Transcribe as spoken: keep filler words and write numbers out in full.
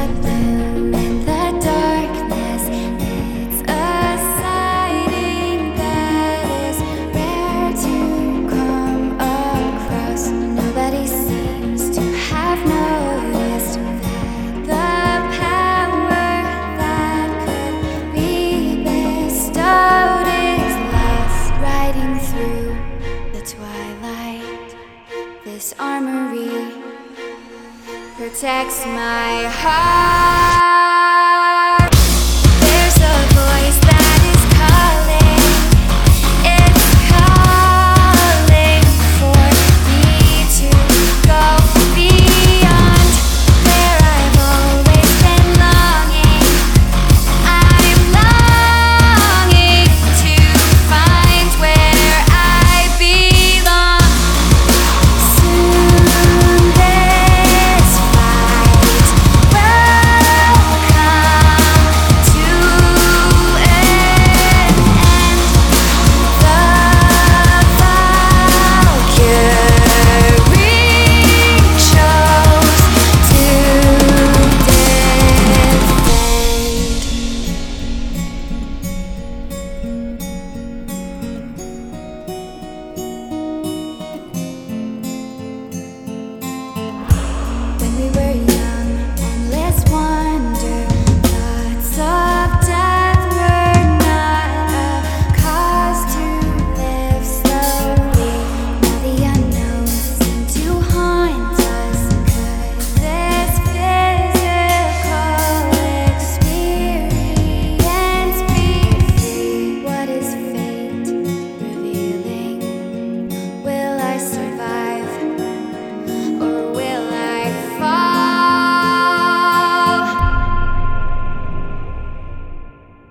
that bloom in the darkness. It's a sighting that is rare to come across. Nobody seems to have noticed that the power that could be bestowed is lost, riding through the twilight. This armory protects my heart.